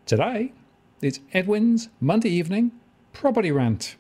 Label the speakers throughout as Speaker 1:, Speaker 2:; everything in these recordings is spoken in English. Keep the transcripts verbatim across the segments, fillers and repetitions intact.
Speaker 1: Today, it's Edwin's Monday evening property rant.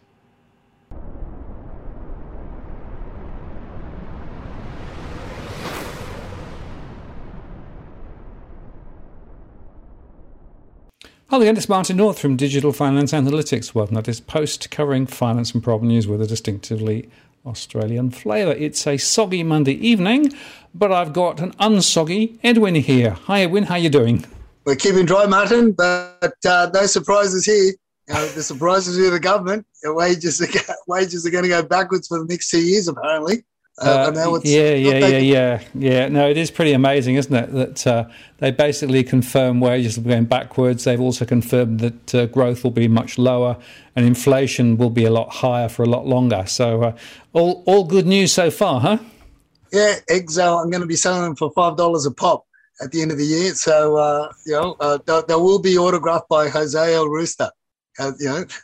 Speaker 1: Hello again, it's Martin North from Digital Finance Analytics. Welcome to this post covering finance and property news with a distinctively Australian flavour. It's a soggy Monday evening, but I've got an unsoggy Edwin here. Hi Edwin, how you doing?
Speaker 2: We're keeping dry, Martin, but uh, no surprises here. You know, the surprises with the government. Wages are, wages are going to go backwards for the next two years, apparently. Uh,
Speaker 1: Uh,
Speaker 2: now it's
Speaker 1: yeah, yeah,
Speaker 2: not
Speaker 1: yeah,
Speaker 2: taking-
Speaker 1: yeah, yeah. No, it is pretty amazing, isn't it? That uh, they basically confirm wages are going backwards. They've also confirmed that uh, growth will be much lower and inflation will be a lot higher for a lot longer. So, uh, all all good news so far, huh?
Speaker 2: Yeah, eggs. Uh, I'm going to be selling them for five dollars a pop at the end of the year. So uh, you know, uh, they, they will be autographed by Jose El Rooster. Uh, you know,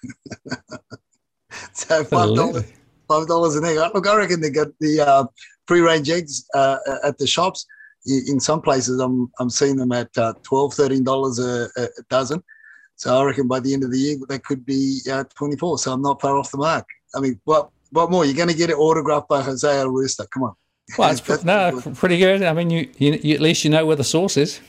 Speaker 2: so five dollars. Five dollars an egg. Look, I reckon they got the uh, free-range eggs uh, at the shops. In some places, I'm I'm seeing them at uh, twelve, thirteen dollars a, a dozen. So I reckon by the end of the year they could be uh, twenty-four. So I'm not far off the mark. I mean, what what more? You're going to get it autographed by Jose El Rooster. Come on.
Speaker 1: Well, it's pr- no, pretty good. I mean, you, you, you at least you know where the source is.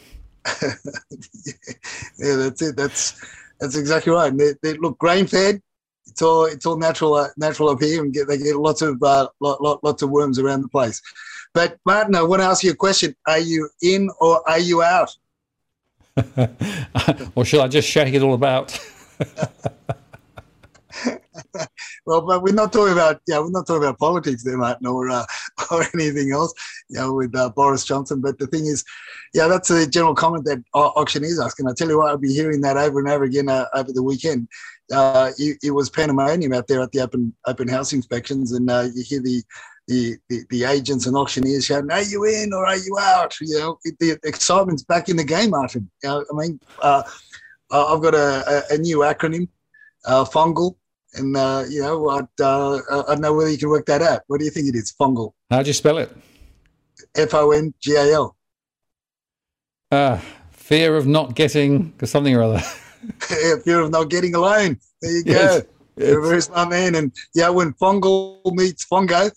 Speaker 2: Yeah, that's it. That's that's exactly right. And they, they look grain-fed. It's all it's all natural uh, natural up here, and get, they get lots of uh, lot, lot, lots of worms around the place. But Martin, I want to ask you a question: are you in or are you out?
Speaker 1: Or shall I just shake it all about?
Speaker 2: Well, but we're not talking about yeah, we're not talking about politics there, Martin, or uh, or anything else, you know, with uh, Boris Johnson. But the thing is, yeah, that's the general comment that uh, auctioneers asking. I tell you what, I'll be hearing that over and over again uh, over the weekend. Uh, it, it was pandemonium out there at the open open house inspections, and uh, you hear the, the the the agents and auctioneers shouting, "Are you in or are you out?" You know, it, the excitement's back in the game, Martin. You know, I mean, uh, I've got a, a, a new acronym, uh, fungal. And, uh, you know, I'd, uh, I don't know whether you can work that out. What do you think it is, fungal?
Speaker 1: How'd you spell it?
Speaker 2: F O N G A L.
Speaker 1: Uh, fear of not getting something or other.
Speaker 2: Fear of not getting a loan. There you
Speaker 1: Yes,
Speaker 2: go. You're a very smart man. And, yeah, when fungal meets fungo,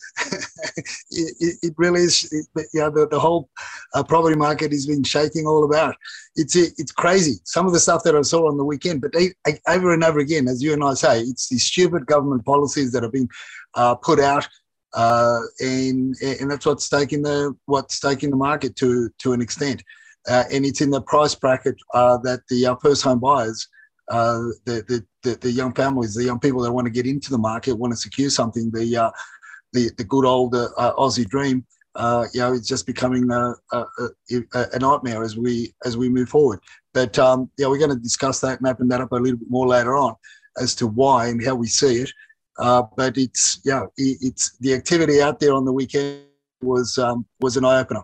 Speaker 2: it, it, it really is, it, you know, the, the whole uh, property market has been shaking all about. It's it, it's crazy. Some of the stuff that I saw on the weekend, but they, I, over and over again, as you and I say, it's these stupid government policies that have been uh, put out, uh, and and that's what's taking the what's taking the market to to an extent, uh, and it's in the price bracket uh, that the uh, first home buyers, uh, the, the the the young families, the young people that want to get into the market, want to secure something. The uh, the the good old uh, Aussie dream. Uh, you know, it's just becoming a, a, a, a nightmare as we as we move forward. But um, yeah, we're going to discuss that and open that up a little bit more later on as to why and how we see it. Uh, but it's yeah, it, it's the activity out there on the weekend was um, was an eye opener.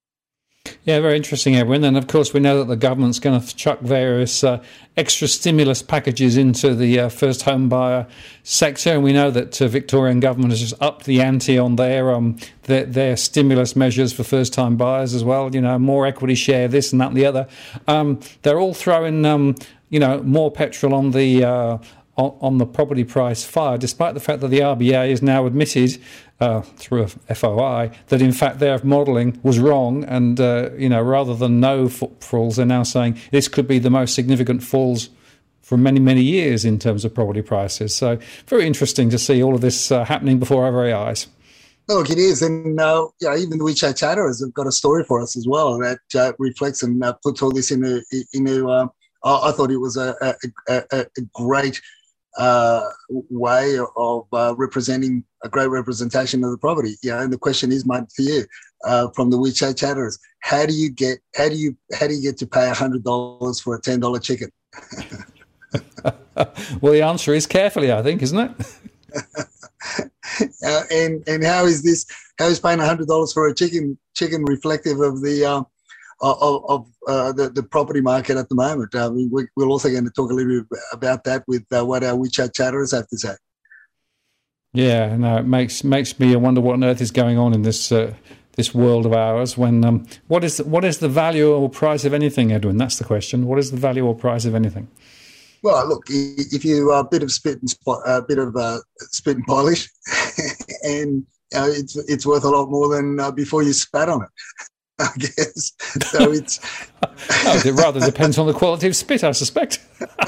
Speaker 1: Yeah, very interesting, Edwin. And of course, we know that the government's going to chuck various uh, extra stimulus packages into the uh, first home buyer sector. And we know that uh, Victorian government has just upped the ante on their, um, their their stimulus measures for first time buyers as well. You know, more equity share, this and that and the other. Um, they're all throwing, um, you know, more petrol on the uh, on, on the property price fire, despite the fact that the R B A has now admitted Uh, through a F O I, that in fact their modelling was wrong, and uh, you know, rather than no falls, they're now saying this could be the most significant falls for many, many years in terms of property prices. So very interesting to see all of this uh, happening before our very eyes.
Speaker 2: Look, it is, and uh, yeah, even the WeChat Chatterers have got a story for us as well that uh, reflects and uh, puts all this into. into uh, I thought it was a, a, a, a great uh, way of uh, representing a great representation of the property. You know, and the question is, mate, for you, uh, from the WeChat Chatterers, how do you get how do you how do you get to pay a hundred dollars for a ten dollar chicken?
Speaker 1: Well, the answer is carefully, I think, isn't it?
Speaker 2: uh, and and how is this? How is paying a hundred dollars for a chicken chicken reflective of the uh, of, of uh, the, the property market at the moment? Uh, we, we're also going to talk a little bit about that with uh, what our WeChat Chatterers have to say.
Speaker 1: Yeah, no, it makes makes me wonder what on earth is going on in this uh, this world of ours. When um, what is what is the value or price of anything, Edwin? That's the question. What is the value or price of anything?
Speaker 2: Well, look, if you are a bit of spit and spot, a bit of uh, spit and polish, and uh, it's it's worth a lot more than uh, before you spat on it, I guess. So it's
Speaker 1: oh, it rather depends on the quality of spit, I suspect.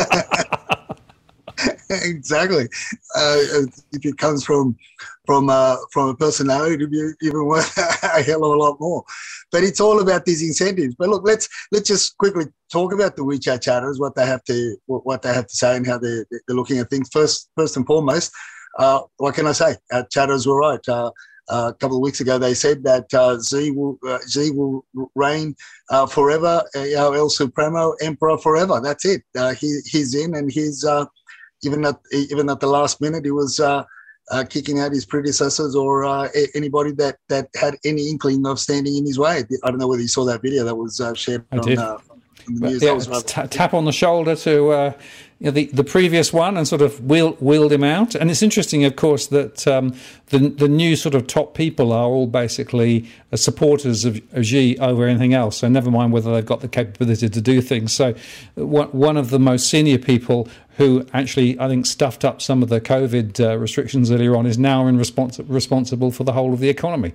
Speaker 2: Exactly. Uh, if it comes from from uh, from a personality, it'd be even worth a hell of a lot more. But it's all about these incentives. But look, let's let's just quickly talk about the WeChat chatters, what they have to what they have to say, and how they're, they're looking at things. First, first and foremost, uh, what can I say? Uh, chatters were right. Uh, uh, a couple of weeks ago, they said that uh, Xi will uh, Xi will reign uh, forever. Uh, you know, El Supremo Emperor forever. That's it. Uh, he he's in, and he's. Uh, Even at even at the last minute, he was uh, uh, kicking out his predecessors or uh, anybody that, that had any inkling of standing in his way. I don't know whether you saw that video that was uh, shared
Speaker 1: I
Speaker 2: on,
Speaker 1: did.
Speaker 2: Uh, on the news.
Speaker 1: Yeah,
Speaker 2: was rather-
Speaker 1: t- tap on the shoulder to uh, you know, the the previous one and sort of wheel, wheeled him out. And it's interesting, of course, that um, the the new sort of top people are all basically uh, supporters of, of Xi over anything else. So never mind whether they've got the capability to do things. So one of the most senior people who actually, I think, stuffed up some of the COVID uh, restrictions earlier on, is now in respons- responsible for the whole of the economy.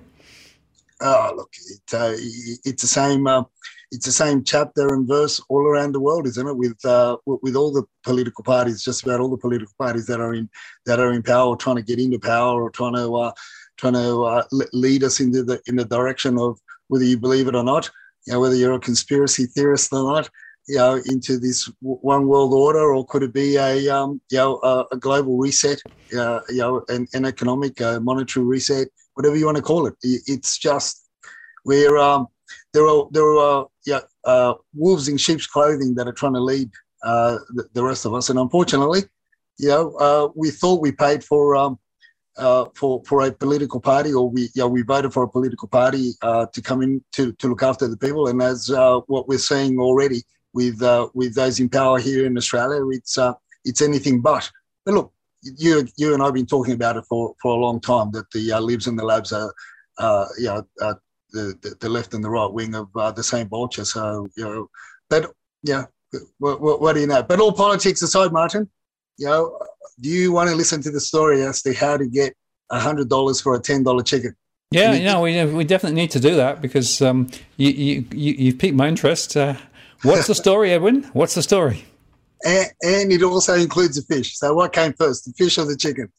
Speaker 2: Oh, look, it, uh, it's the same. Uh, it's the same chapter and verse all around the world, isn't it? With uh, with all the political parties, just about all the political parties that are in that are in power, or trying to get into power, or trying to uh, trying to uh, lead us into the in the direction of whether you believe it or not, you know, whether you're a conspiracy theorist or not. You know, into this one world order, or could it be a um, you know a, a global reset, uh, you know, an, an economic, uh, monetary reset, whatever you want to call it? It's just we're um, there are there are yeah uh, wolves in sheep's clothing that are trying to lead uh, the, the rest of us, and unfortunately, you know, uh, we thought we paid for um, uh, for for a political party, or we you know, we voted for a political party uh, to come in to to look after the people, and as uh, what we're seeing already. With uh, with those in power here in Australia, it's uh, it's anything but. But look, you you and I have been talking about it for, for a long time, that the uh, libs and the labs are, uh, you know, uh, the, the the left and the right wing of uh, the same vulture. So you know, but yeah, what, what, what do you know? But all politics aside, Martin, you know, do you want to listen to the story as to how to get a hundred dollars for a ten dollar chicken?
Speaker 1: Yeah, you know, we we definitely need to do that because um, you you you you've piqued my interest. Uh, What's the story, Edwin? What's the story?
Speaker 2: And, and it also includes the fish. So what came first, the fish or the chicken?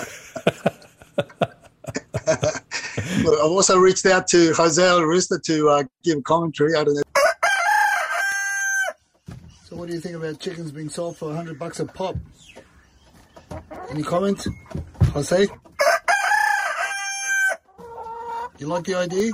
Speaker 2: Look, I've also reached out to Jose Arista to uh, give commentary. I don't know. So what do you think about chickens being sold for one hundred bucks a pop? Any comments, Jose? You like the idea?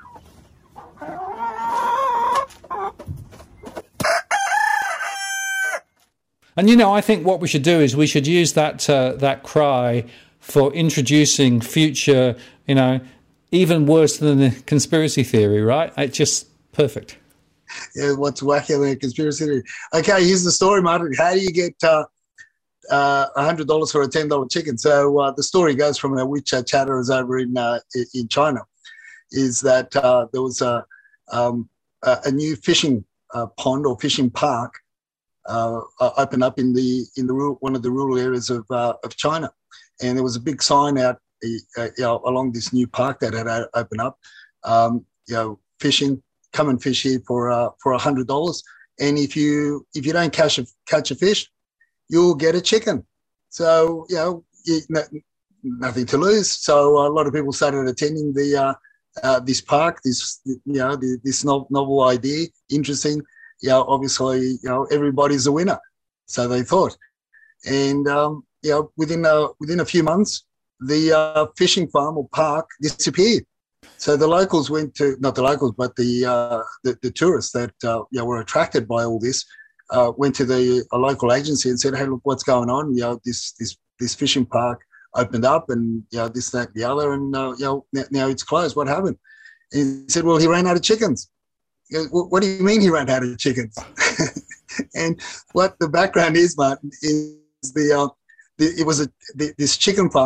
Speaker 1: And, you know, I think what we should do is we should use that uh, that cry for introducing future, you know, even worse than the conspiracy theory, right? It's just perfect.
Speaker 2: Yeah, what's wackier than a conspiracy theory? Okay, here's the story, Martin. How do you get uh, uh, one hundred dollars for a ten dollar chicken? So uh, the story goes from a WeChat chatters over in uh, in China, is that uh, there was a, um, a new fishing uh, pond or fishing park Uh, open up in the in the rural, one of the rural areas of uh, of China, and there was a big sign out uh, you know, along this new park that had opened up. Um, you know, fishing, come and fish here for uh, for a hundred dollars, and if you if you don't catch a catch a fish, you'll get a chicken. So you know, you, no, nothing to lose. So a lot of people started attending the uh, uh, this park. This you know the, this novel idea, interesting. You know, obviously, you know, everybody's a winner, so they thought. And um, you know, within a within a few months, the uh, fishing farm or park disappeared. So the locals went to not the locals, but the uh, the, the tourists that uh, you know, were attracted by all this uh, went to the a local agency and said, "Hey, look, what's going on? You know, this this this fishing park opened up, and you know, this, that, the other, and uh, you know, now, now it's closed. What happened?" And he said, "Well, he ran out of chickens." Goes, what do you mean he ran out of chickens? And what the background is, Martin, is the, uh, the it was a the, this chicken farmer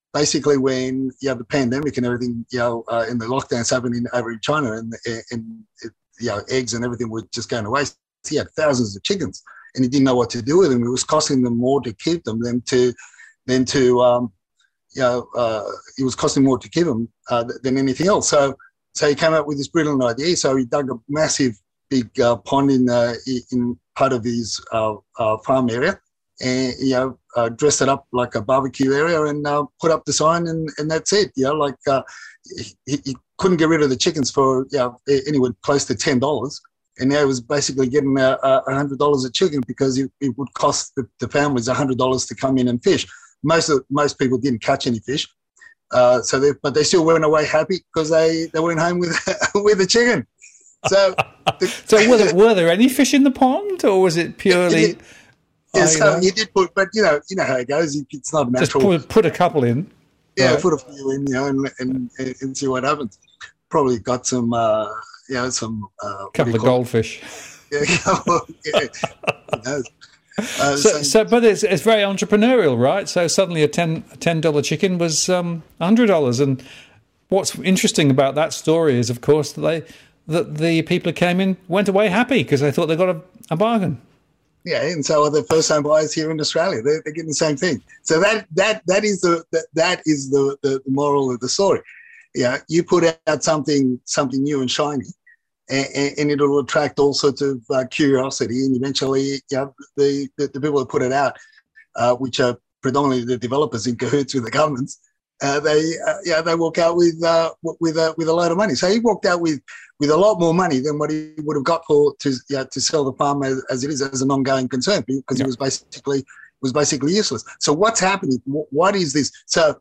Speaker 2: basically when you know the pandemic and everything, you know, uh, and the lockdowns happening over in China, and and it, you know, eggs and everything were just going to waste. He had thousands of chickens, and he didn't know what to do with them. It was costing them more to keep them than to than to um, you know, uh, it was costing more to keep them uh, than anything else. So so he came up with this brilliant idea. So he dug a massive big uh, pond in uh, in part of his uh, uh, farm area, and you know, uh, dressed it up like a barbecue area, and uh, put up the sign, and, and that's it. You know, like uh, he, he couldn't get rid of the chickens for you know, anywhere close to ten dollars, and now he was basically getting a, a hundred dollars a chicken because it, it would cost the, the families a hundred dollars to come in and fish. Most of most people didn't catch any fish, uh, so they, but they still went away happy because they, they went home with with a chicken. So, the,
Speaker 1: so were there, were there any fish in the pond, or was it purely?
Speaker 2: Yeah, so you did put, but you know, you know how it goes. It's not natural.
Speaker 1: Just put, put a couple in.
Speaker 2: Yeah,
Speaker 1: right.
Speaker 2: Put a few in, you know, and and, and see what happens. Probably got some, uh, you know, some uh,
Speaker 1: couple of goldfish.
Speaker 2: Yeah, yeah. Who knows? Uh,
Speaker 1: so, so, so, but it's it's very entrepreneurial, right? So suddenly a ten a ten dollar chicken was um, a hundred dollars, and what's interesting about that story is, of course, that they. that the people who came in went away happy because they thought they got a, a bargain.
Speaker 2: Yeah, and so are the first-home buyers here in Australia. They're, they're getting the same thing. So that that that is the that, that is the, the moral of the story. Yeah, you put out something something new and shiny, and, and it'll attract all sorts of uh, curiosity, and eventually, yeah, the, the the people that put it out, uh, which are predominantly the developers in cahoots with the governments, uh, they uh, yeah they walk out with uh, with a with a load of money. So he walked out with. with a lot more money than what he would have got for to yeah, to sell the farm as, as it is as an ongoing concern because yeah. it was basically was basically useless. So what's happening? What is this? So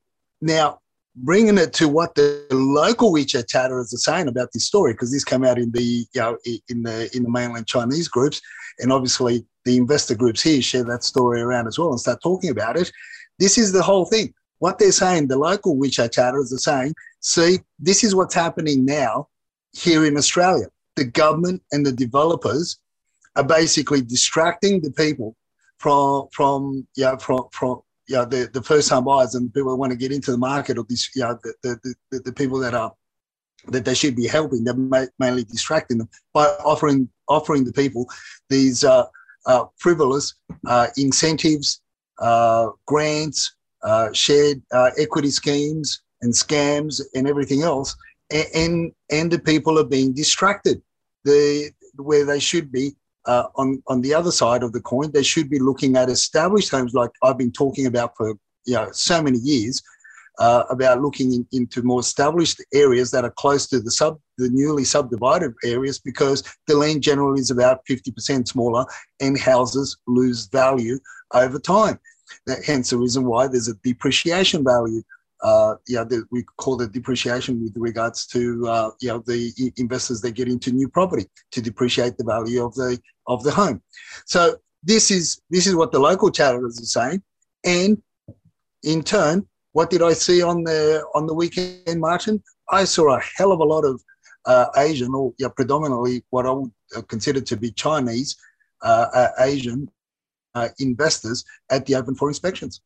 Speaker 2: now bringing it to what the local WeChat chatters are saying about this story, because this came out in the you know in the in the mainland Chinese groups, and obviously the investor groups here share that story around as well and start talking about it. This is the whole thing. What they're saying, the local WeChat chatters are saying, see, this is what's happening now. Here in Australia, the government and the developers are basically distracting the people from from yeah from from yeah the, the first time buyers and people who want to get into the market, or this yeah the, the, the, the people that are that they should be helping. They're mainly distracting them by offering offering the people these uh, uh, frivolous uh, incentives, uh, grants, uh, shared uh, equity schemes, and scams and everything else. And and the people are being distracted. The where they should be uh, on on the other side of the coin, they should be looking at established homes, like I've been talking about for you know so many years, uh, about looking in, into more established areas that are close to the sub the newly subdivided areas, because the land generally is about fifty percent smaller, and houses lose value over time. That, hence the reason why there's a depreciation value. Uh, yeah, the, we call it depreciation with regards to uh, you know the investors that get into new property to depreciate the value of the of the home. So this is this is what the local chatters are saying, and in turn, what did I see on the on the weekend, Martin? I saw a hell of a lot of uh, Asian, or yeah, predominantly what I would consider to be Chinese uh, uh, Asian uh, investors at the open for inspections.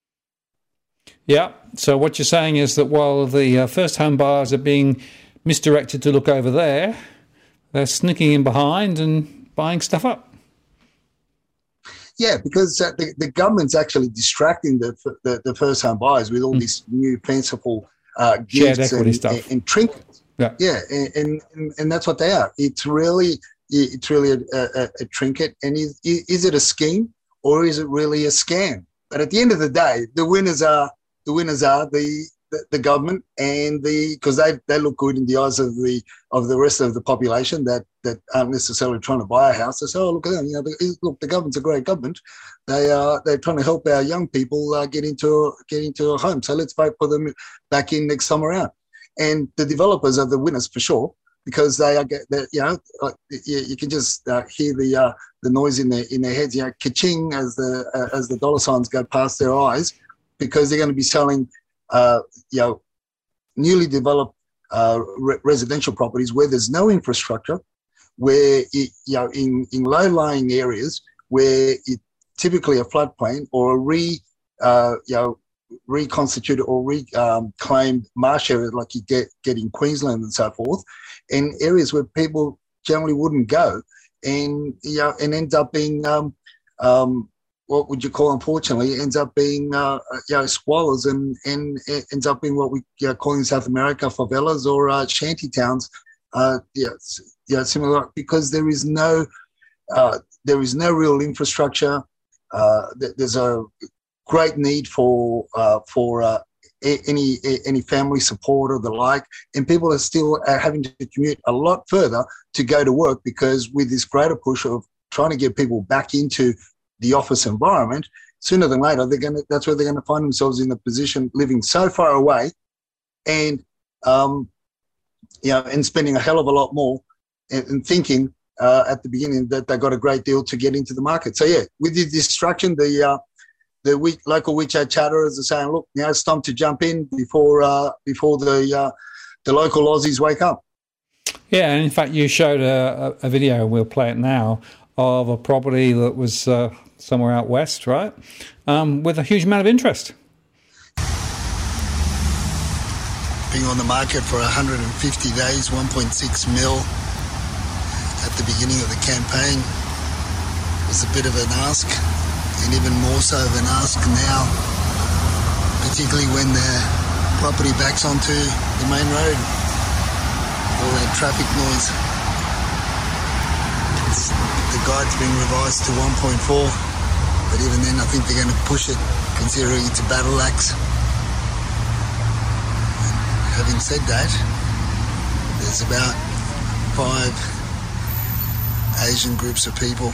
Speaker 1: Yeah, so what you're saying is that while the uh, first home buyers are being misdirected to look over there, they're sneaking in behind and buying stuff up.
Speaker 2: Yeah, because uh, the, the government's actually distracting the, the the first home buyers with all mm. this new fanciful uh,
Speaker 1: shared
Speaker 2: gifts
Speaker 1: equity
Speaker 2: and,
Speaker 1: stuff
Speaker 2: and, and trinkets.
Speaker 1: Yeah,
Speaker 2: yeah, and, and and that's what they are. It's really it's really a, a, a trinket, and is is it a scheme or is it really a scam? But at the end of the day, the winners are. The winners are the, the, the government, and the because they they look good in the eyes of the of the rest of the population that, that aren't necessarily trying to buy a house. They say, "Oh, look at them! You know, the, look, the government's a great government. They are they're trying to help our young people uh, get into get into a home. So let's vote for them back in next time around." And the developers are the winners for sure, because they are you know you, you can just uh, hear the uh, the noise in their in their heads, you know, ka-ching as the uh, as the dollar signs go past their eyes. Because they're going to be selling, uh, you know, newly developed uh, re- residential properties where there's no infrastructure, where it, you know, in, in low-lying areas where it typically a floodplain or a re, uh, you know, reconstituted or reclaimed um, marsh areas like you get, get in Queensland and so forth, and areas where people generally wouldn't go, and you know, and ends up being um, um, what would you call, unfortunately, ends up being uh, you know, squalors, and and it ends up being what we you know, call in South America favelas or uh, shanty towns. Uh, yeah, yeah, similar, because there is no uh, there is no real infrastructure. Uh, there's a great need for uh, for uh, any any family support or the like, and people are still having to commute a lot further to go to work, because with this greater push of trying to get people back into the office environment, sooner than later they're going to, that's where they're going to find themselves in a position living so far away, and um, you know, and spending a hell of a lot more, and, and thinking uh, at the beginning that they got a great deal to get into the market. So yeah, with the distraction, the uh, the we, local WeChat chatterers are saying, look, now it's time to jump in before uh, before the uh, the local Aussies wake up.
Speaker 1: Yeah, and in fact, you showed a, a video, and we'll play it now, of a property that was uh, somewhere out west, right, um, with a huge amount of interest.
Speaker 2: Being on the market for one hundred fifty days, one point six mil at the beginning of the campaign was a bit of an ask, and even more so of an ask now, particularly when the property backs onto the main road, all that traffic noise. It's, the guide's been revised to one point four, but even then I think they're going to push it, considering it's a battle axe. Having said that, there's about five Asian groups of people,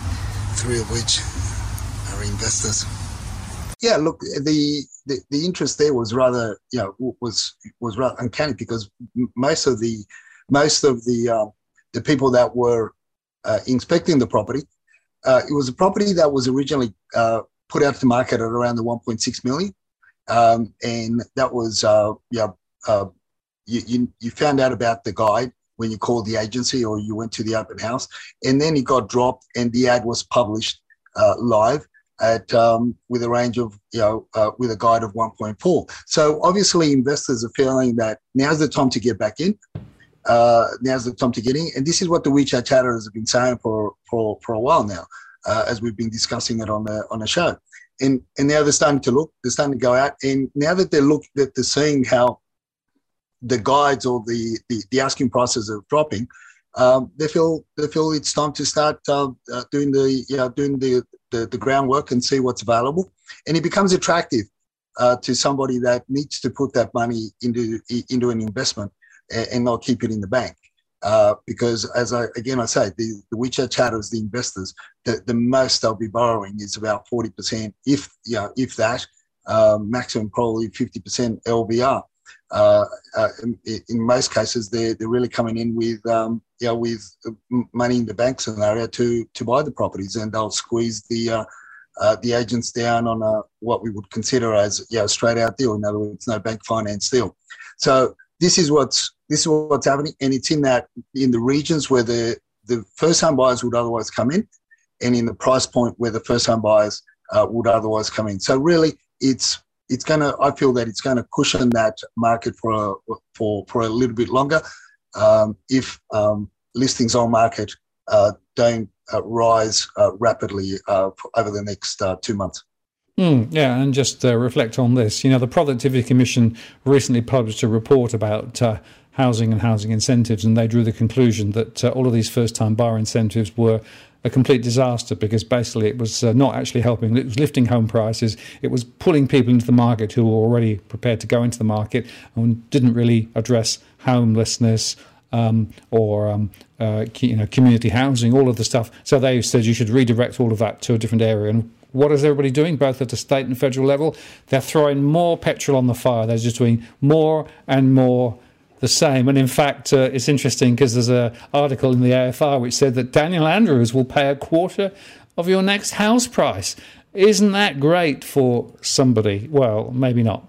Speaker 2: three of which are investors. Yeah, look, the, the, the interest there was rather, you know, was was rather uncanny, because most of the most of the uh, the people that were uh, inspecting the property, uh, it was a property that was originally uh, put out to market at around the one point six million, um, and that was uh, yeah. Uh, you, you you found out about the guide when you called the agency or you went to the open house, and then it got dropped, and the ad was published uh, live at um, with a range of you know uh, with a guide of one point four. So obviously investors are feeling that now's the time to get back in. Uh, now's the time to get in, and this is what the WeChat chatterers have been saying for for for a while now, uh, as we've been discussing it on the on the show, and and now they're starting to look, they're starting to go out, and now that they're look that they're seeing how the guides or the, the, the asking prices are dropping, um, they feel they feel it's time to start uh, uh, doing the you know, doing the, the the groundwork and see what's available, and it becomes attractive uh, to somebody that needs to put that money into into an investment and, and not keep it in the bank, uh, because as I again I say, the, the WeChat chatters, the investors, the, the most they'll be borrowing is about forty percent, if you know, if that, uh, maximum probably fifty percent L V R. Uh, uh, in, in most cases, they're they're really coming in with um, you know, with money in the bank scenario to to buy the properties, and they'll squeeze the uh, uh, the agents down on a, what we would consider as you know, straight out deal. In other words, no bank finance deal. So this is what's this is what's happening, and it's in that in the regions where the the first home buyers would otherwise come in, and in the price point where the first home buyers uh, would otherwise come in. So really, it's It's going to. I feel that it's going to cushion that market for a, for for a little bit longer, um, if um, listings on market uh, don't uh, rise uh, rapidly uh, over the next uh, two months.
Speaker 1: Mm, yeah, and just uh, reflect on this. You know, the Productivity Commission recently published a report about uh, housing and housing incentives, and they drew the conclusion that uh, all of these first-time buyer incentives were a complete disaster, because basically it was uh, not actually helping. It was lifting home prices. It was pulling people into the market who were already prepared to go into the market, and didn't really address homelessness um, or um, uh, you know, community housing, all of the stuff. So they said you should redirect all of that to a different area. And what is everybody doing, both at the state and federal level? They're throwing more petrol on the fire. They're just doing more and more the same. And in fact, uh, it's interesting because there's an article in the A F R which said that Daniel Andrews will pay a quarter of your next house price. Isn't that great for somebody? Well, maybe not.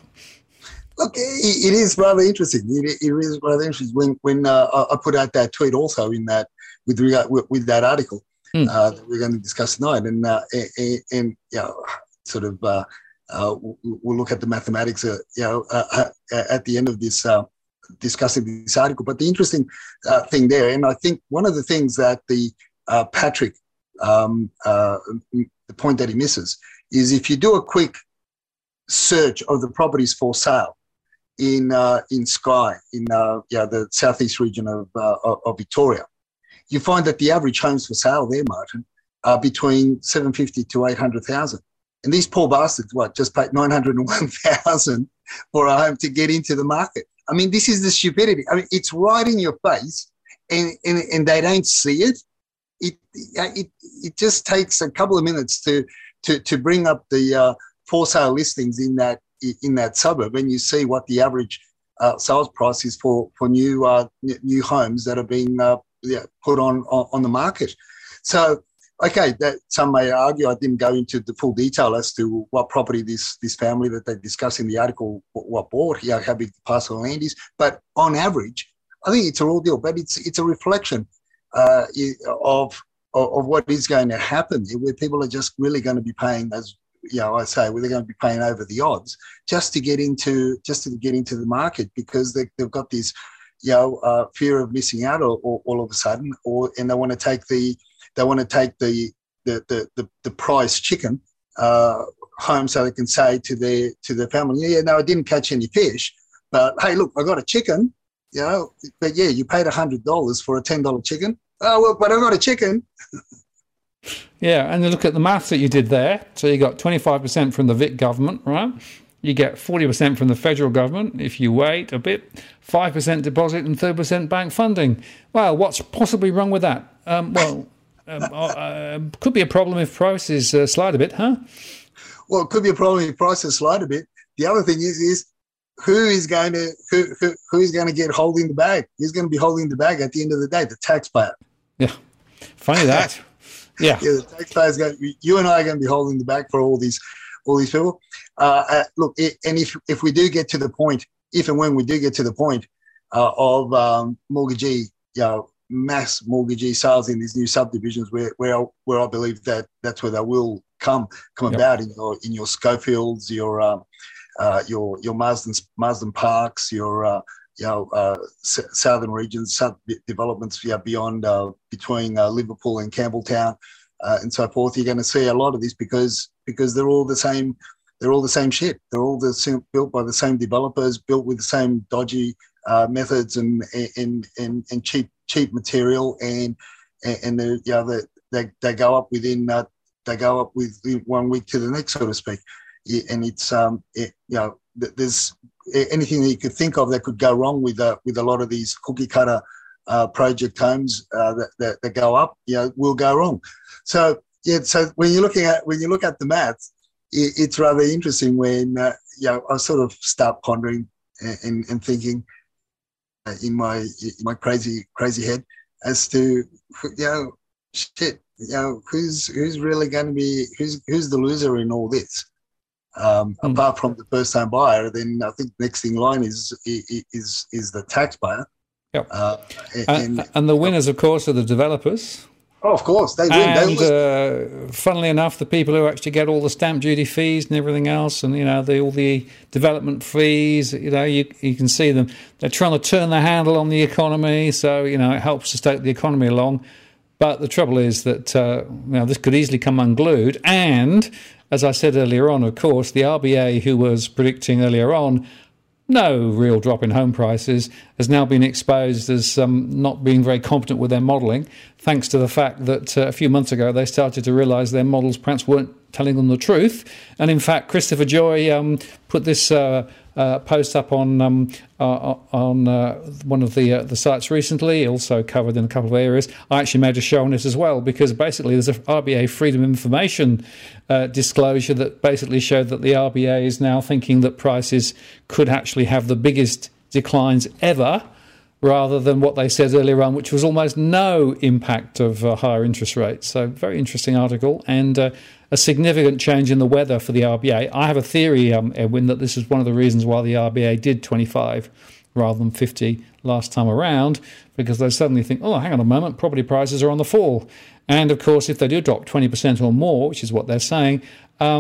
Speaker 2: Look, it is rather interesting. It is rather interesting when when uh, I put out that tweet also in that with regard with, with that article mm. uh, that we're going to discuss tonight, and uh, and, and you know, sort of uh, uh, we'll look at the mathematics, uh, you know, uh, uh, at the end of this uh, discussing this article. But the interesting uh, thing there, and I think one of the things that the uh, Patrick, um, uh, the point that he misses, is if you do a quick search of the properties for sale in uh, in Skye, in uh, yeah, the southeast region of, uh, of Victoria, you find that the average homes for sale there, Martin, are between seven fifty to eight hundred thousand. And these poor bastards, what, just paid nine hundred one thousand for a home to get into the market. I mean, this is the stupidity. I mean, it's right in your face, and, and, and they don't see it. It, it. it just takes a couple of minutes to to, to bring up the uh, for sale listings in that in that suburb, and you see what the average uh, sales price is for for new uh, new homes that are being uh, yeah, put on, on on the market. So, okay, that some may argue I didn't go into the full detail as to what property this this family that they discuss in the article what bought, yeah, how big the parcel of land is, but on average, I think it's a real deal. But it's it's a reflection uh, of of what is going to happen, where people are just really going to be paying, as you know, I say, where they're going to be paying over the odds just to get into just to get into the market, because they, they've got this, you know, uh, fear of missing out all, all, all of a sudden, or and they want to take the they want to take the the the the, the prize chicken uh, home, so they can say to their to their family, yeah, no, I didn't catch any fish, but hey, look, I got a chicken, you know, but yeah, you paid a hundred dollars for a ten dollar chicken. Oh well, but I got a chicken.
Speaker 1: Yeah, and you look at the maths that you did there. So you got twenty-five percent from the Vic government, right? You get forty percent from the federal government if you wait a bit, five percent deposit and thirty percent bank funding. Well, what's possibly wrong with that? Um, well, um, uh, could be a problem if prices uh, slide a bit, huh?
Speaker 2: Well, it could be a problem if prices slide a bit. The other thing is, is who is going to who, who who is going to get holding the bag? Who's going to be holding the bag at the end of the day? The taxpayer.
Speaker 1: Yeah, funny that. Yeah.
Speaker 2: Yeah, the taxpayers going. You and I are going to be holding the bag for all these, all these people. Uh, uh, look, it, and if if we do get to the point, if and when we do get to the point uh, of um, mortgagee, you know, mass mortgagee sales in these new subdivisions, where where I, where I believe that that's where they will come come yep. about in your in your Schofields, your um, uh, your your Marsden Marsden Parks, your uh, you know, uh, s- southern regions, sub developments yeah, beyond, uh, between uh, Liverpool and Campbelltown uh, and so forth. You're going to see a lot of this because because they're all the same. They're all the same shit. They're all the same, built by the same developers, built with the same dodgy uh, methods and and and and cheap cheap material, and and they you know they they, they go up within uh, they go up within one week to the next, so to speak. And it's um it, you know there's anything that you could think of that could go wrong with uh, with a lot of these cookie cutter uh, project homes uh, that, that that go up, you know, will go wrong. So yeah, so when you're looking at when you look at the maths, it, it's rather interesting when uh, you know I sort of start pondering and, and, and thinking uh, in my in my crazy crazy head as to you know shit you know who's who's really going to be who's who's the loser in all this. Um, mm. Apart from the first-time buyer, then I think the next in line is is is the taxpayer.
Speaker 1: Yep. Uh, and, and, and the winners, of course, are the developers.
Speaker 2: Oh, of course, they win.
Speaker 1: And
Speaker 2: they
Speaker 1: uh, funnily enough, the people who actually get all the stamp duty fees and everything else, and you know, the, all the development fees. You know, you you can see them. They're trying to turn the handle on the economy, so you know it helps to take the economy along. But the trouble is that uh, you know, this could easily come unglued. And as I said earlier on, of course, the R B A, who was predicting earlier on no real drop in home prices, has now been exposed as um, not being very competent with their modelling, thanks to the fact that uh, a few months ago they started to realise their models perhaps weren't telling them the truth. And in fact, Christopher Joy um, put this uh, uh, post up on um, uh, on uh, one of the uh, the sites recently, also covered in a couple of areas. I actually made a show on it as well, because basically there's a R B A Freedom of Information uh, disclosure that basically showed that the R B A is now thinking that prices could actually have the biggest declines ever, rather than what they said earlier on, which was almost no impact of uh, higher interest rates. So very interesting article, and uh, a significant change in the weather for the R B A. I have a theory, um, Edwin, that this is one of the reasons why the R B A did twenty-five rather than fifty last time around, because they suddenly think, oh, hang on a moment, property prices are on the fall. And, of course, if they do drop twenty percent or more, which is what they're saying, um,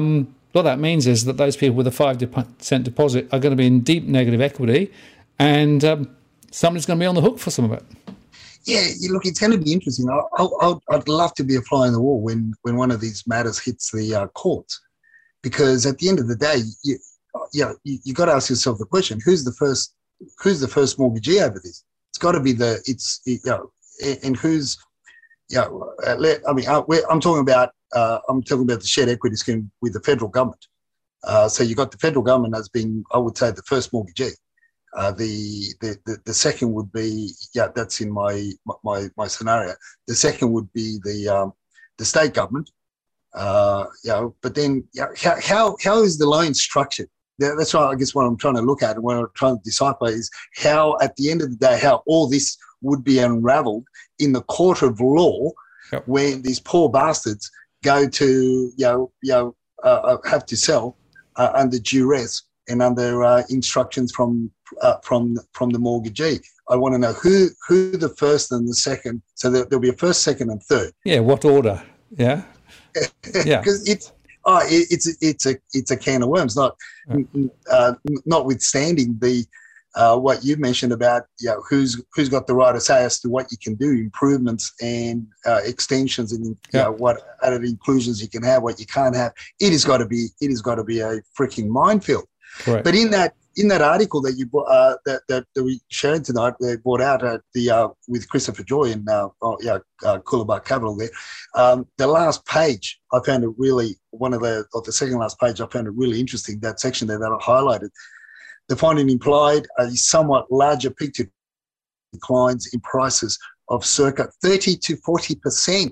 Speaker 1: what that means is that those people with a five percent deposit are going to be in deep negative equity, and um, somebody's going to be on the hook for some of it.
Speaker 2: Yeah, you look, it's going to be interesting. I, I, I'd love to be a fly on the wall when, when one of these matters hits the uh, courts, because at the end of the day, you, you know, you, you got to ask yourself the question: who's the first? Who's the first mortgagee over this? It's got to be the it's you know, and who's you know, I mean, I'm talking about uh, I'm talking about the shared equity scheme with the federal government. Uh, so you got the federal government as being, I would say, the first mortgagee. Uh, the, the the the second would be, yeah, that's in my my my scenario. The second would be the um, the state government. Uh, you know, but then you know, how how how is the loan structured? That's why I guess what I'm trying to look at and what I'm trying to decipher is how, at the end of the day, how all this would be unravelled in the court of law, yep. when these poor bastards go to you know you know uh, have to sell uh, under duress and under uh, instructions from uh, from from the mortgagee. I want to know who who the first and the second. So there, there'll be a first, second, and third.
Speaker 1: Yeah, what order? Yeah,
Speaker 2: yeah, because it's oh, it, it's it's a it's a can of worms. Not uh, notwithstanding the uh, what you mentioned about you know who's who's got the right to say as to what you can do, improvements and uh, extensions, and you yeah. know, what added inclusions you can have, what you can't have. It has got to be it has got to be a freaking minefield.
Speaker 1: Correct.
Speaker 2: But in that in that article that you uh, that, that that we shared tonight, they brought out at the uh, with Christopher Joy in uh, oh, yeah uh, Coolabah Capital there. Um, the last page I found it really one of the of the second last page I found it really interesting. That section there that I highlighted. The finding implied a somewhat larger picture declines in prices of circa thirty to forty percent.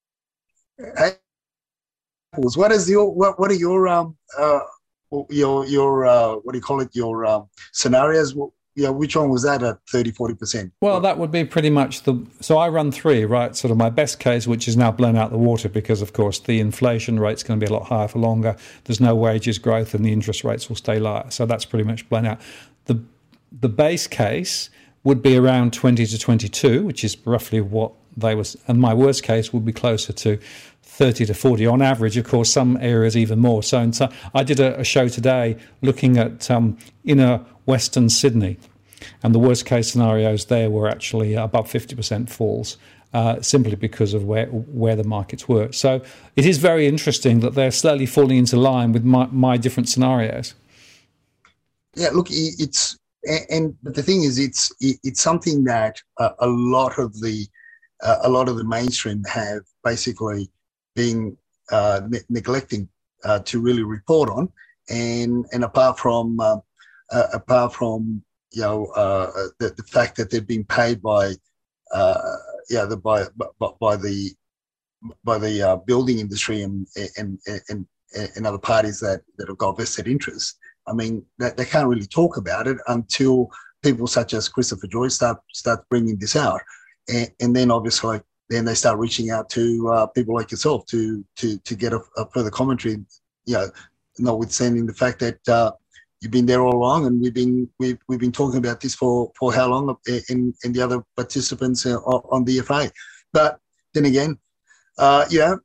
Speaker 2: What is your what what are your um uh your your uh, what do you call it your um, scenarios? You know, which one was that at thirty, forty percent?
Speaker 1: Well, that would be pretty much the so I run three, right? Sort of my best case, which is now blown out the water because of course the inflation rate's going to be a lot higher for longer. There's no wages growth and the interest rates will stay lower, so that's pretty much blown out. The the base case would be around twenty to twenty-two, which is roughly what they was, and my worst case would be closer to thirty to forty on average. Of course, some areas even more. So, and so I did a, a show today looking at um, inner Western Sydney, and the worst case scenarios there were actually above fifty percent falls, uh, simply because of where where the markets were. So it is very interesting that they're slowly falling into line with my, my different scenarios.
Speaker 2: Yeah, look, it's and but the thing is, it's it's something that uh, a lot of the uh, a lot of the mainstream have basically been uh, ne- neglecting uh, to really report on, and and apart from uh, uh, apart from you know uh, the, the fact that they've been paid by uh, yeah the by by, by the by the uh, building industry and and and and other parties that, that have got vested interests. I mean, they, they can't really talk about it until people such as Christopher Joy start start bringing this out, and, and then obviously. Then they start reaching out to uh, people like yourself to to to get a, a further commentary. You know, notwithstanding the fact that uh, you've been there all along, and we've been we've we've been talking about this for, for how long, in in the other participants uh, on the F A. But then again, uh, you know,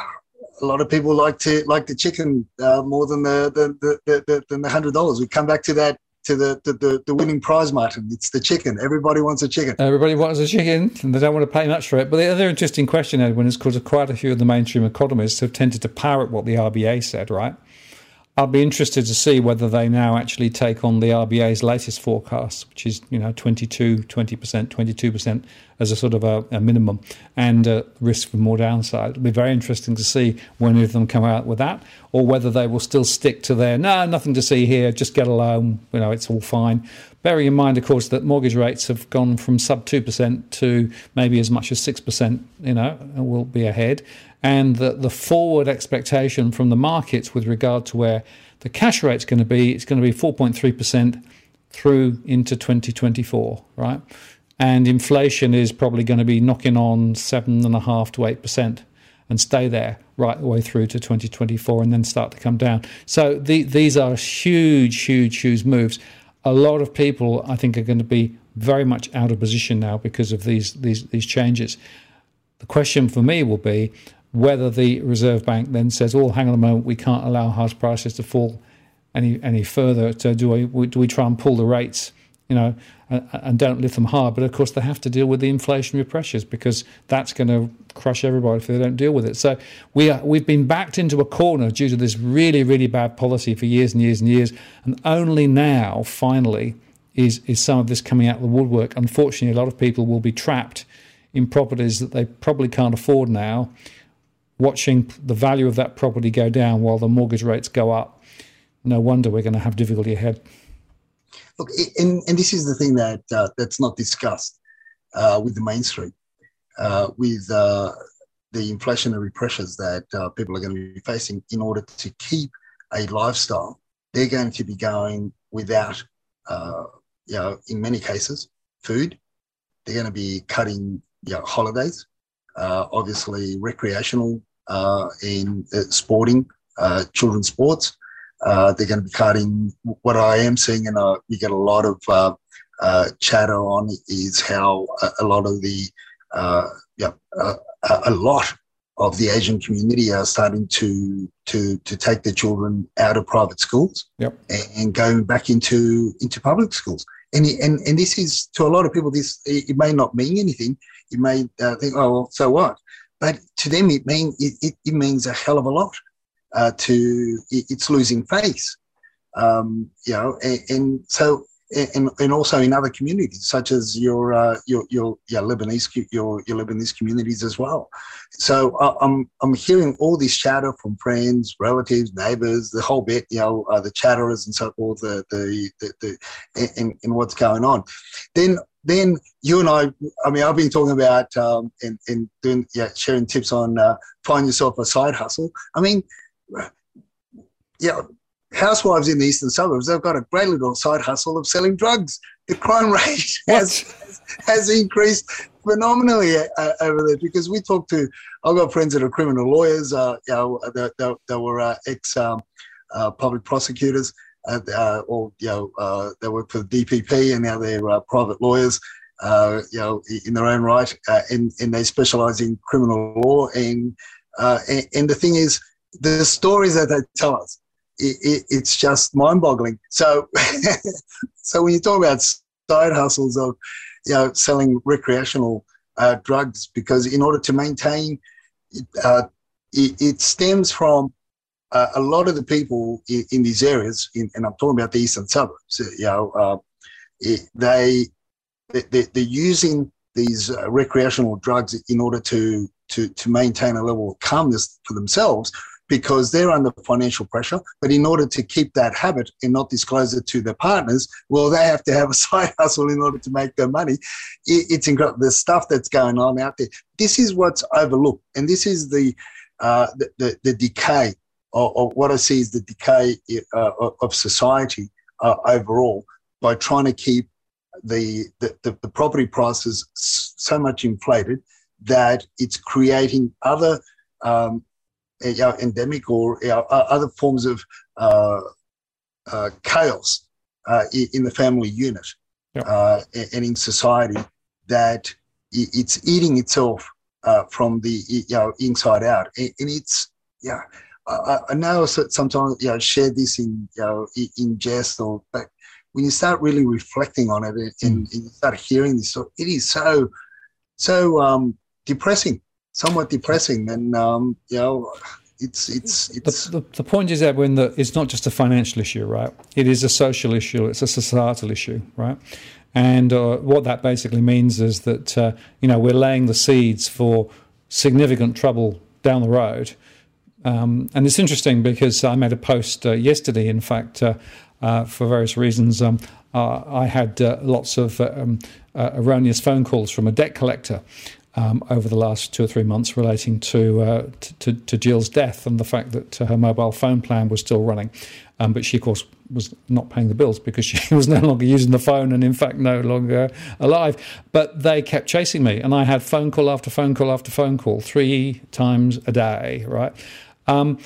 Speaker 2: a lot of people like to like the chicken uh, more than the the the, the than the hundred dollars. We come back to that. To the, the, the, the winning prize, Martin. It's the chicken. Everybody wants a chicken.
Speaker 1: Everybody wants a chicken, and they don't want to pay much for it. But the other interesting question, Edwin, is because quite a few of the mainstream economists have tended to parrot what the R B A said, right? I'll be interested to see whether they now actually take on the R B A's latest forecast, which is, you know, twenty-two, twenty percent, twenty-two percent as a sort of a, a minimum, and uh, risk for more downside. It'll be very interesting to see when any of them come out with that, or whether they will still stick to their, no, nothing to see here, just get a loan, you know, it's all fine. Bearing in mind, of course, that mortgage rates have gone from sub two percent to maybe as much as six percent, you know, will be ahead. And that the forward expectation from the markets with regard to where the cash rate's going to be, it's going to be four point three percent through into twenty twenty-four, right? And inflation is probably going to be knocking on seven point five to eight percent and stay there right the way through to twenty twenty-four and then start to come down. So the, these are huge, huge, huge moves. A lot of people, I think, are going to be very much out of position now because of these these these changes. The question for me will be, whether the Reserve Bank then says, oh, hang on a moment, we can't allow house prices to fall any any further. So do we, do we try and pull the rates, you know, and, and don't lift them hard? But, of course, they have to deal with the inflationary pressures because that's going to crush everybody if they don't deal with it. So we are, we've been backed into a corner due to this really, really bad policy for years and years and years. And only now, finally, is, is some of this coming out of the woodwork. Unfortunately, a lot of people will be trapped in properties that they probably can't afford now, watching the value of that property go down while the mortgage rates go up. No wonder we're going to have difficulty ahead.
Speaker 2: Look, and, and this is the thing that uh, that's not discussed uh, with the mainstream. Uh, with uh, the inflationary pressures that uh, people are going to be facing in order to keep a lifestyle, they're going to be going without, uh, you know, in many cases, food. They're going to be cutting, you know, holidays, uh, obviously recreational uh, and uh, sporting, uh, children's sports. Uh, they're going to be cutting. What I am seeing, and uh, we get a lot of uh, uh, chatter on, is how a, a lot of the Uh, yeah, uh, a lot of the Asian community are starting to to to take their children out of private schools,
Speaker 1: yep,
Speaker 2: and going back into into public schools. And and and this is, to a lot of people, this it may not mean anything. You may uh, think, oh, well, so what? But to them, it mean it, it, it means a hell of a lot. Uh, to it, it's losing face, um, you know, and, and so. And, and also in other communities, such as your uh, your your your Lebanese your your Lebanese communities as well. So uh, I'm I'm hearing all this chatter from friends, relatives, neighbours, the whole bit. You know, uh, the chatterers and so forth. The the the, the and, and what's going on. Then then you and I. I mean, I've been talking about um, and and doing yeah sharing tips on uh, find yourself a side hustle. I mean, yeah. Housewives in the eastern suburbs, they've got a great little side hustle of selling drugs. The crime rate has has increased phenomenally uh, over there, because we talk to, I've got friends that are criminal lawyers, uh, you know, they, they, they were uh, ex um, uh, public prosecutors, uh, uh, or, you know, uh, they work for the D P P, and now they're uh, private lawyers, uh, you know, in their own right, uh, and, and they specialise in criminal law. And, uh, and, and the thing is, the stories that they tell us, It, it, it's just mind-boggling. So, so when you talk about side hustles of, you know, selling recreational uh, drugs, because in order to maintain, uh, it, it stems from uh, a lot of the people in, in these areas, in, and I'm talking about the eastern suburbs. You know, uh, it, they, they they're using these uh, recreational drugs in order to to to maintain a level of calmness for themselves, because they're under financial pressure. But in order to keep that habit and not disclose it to their partners, well, they have to have a side hustle in order to make their money. It, it's incredible, the stuff that's going on out there. This is what's overlooked, and this is the uh, the, the, the decay, or, or what I see is the decay uh, of society uh, overall, by trying to keep the, the, the, the property prices so much inflated that it's creating other um, you know, endemic or you know, other forms of uh, uh, chaos uh, in the family unit, yep, uh, and in society, that it's eating itself uh, from the, you know, inside out. And it's, yeah, I, I know sometimes, you know, share this in, you know, in jest, or, but when you start really reflecting on it, and, mm. and you start hearing this, it is so, so um, depressing. Somewhat depressing, and um, you know, it's it's it's.
Speaker 1: The, the, the point is, Edwin, that it's not just a financial issue, right? It is a social issue. It's a societal issue, right? And uh, what that basically means is that uh, you know, we're laying the seeds for significant trouble down the road. Um, and it's interesting because I made a post uh, yesterday. In fact, uh, uh, for various reasons, um, uh, I had uh, lots of uh, um, uh, erroneous phone calls from a debt collector Um, over the last two or three months, relating to, uh, to to Jill's death and the fact that uh, her mobile phone plan was still running, um, but she, of course, was not paying the bills because she was no longer using the phone and, in fact, no longer alive. But they kept chasing me, and I had phone call after phone call after phone call, three times a day, right? Um,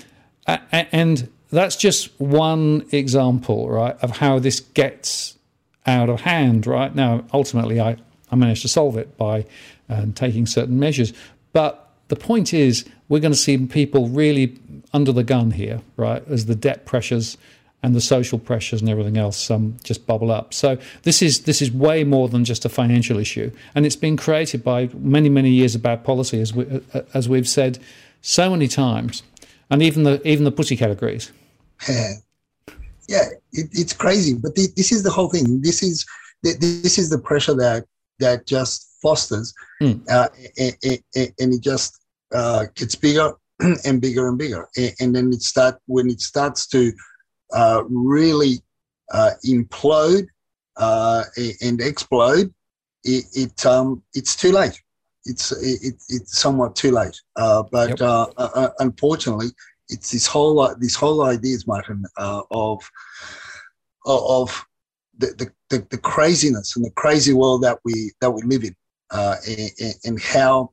Speaker 1: and that's just one example, right, of how this gets out of hand, right? Now, ultimately, I, I managed to solve it by and taking certain measures. But the point is, we're going to see people really under the gun here, right, as the debt pressures and the social pressures and everything else um, just bubble up. So this is this is way more than just a financial issue, and it's been created by many many years of bad policy, as we as we've said so many times, and even the even the Pussycat agrees.
Speaker 2: Yeah, yeah it, it's crazy, but th- this is the whole thing. This is th- this is the pressure that that just fosters, mm. uh, and, and, and it just uh, gets bigger and bigger and bigger, and, and then it start when it starts to Uh, really uh, implode uh, and explode, it, it um, it's too late. It's it, it's somewhat too late. Uh, but yep. uh, uh, unfortunately, it's this whole this whole ideas, Martin, uh, of of the, the, the, the craziness and the crazy world that we that we live in, uh, and, and how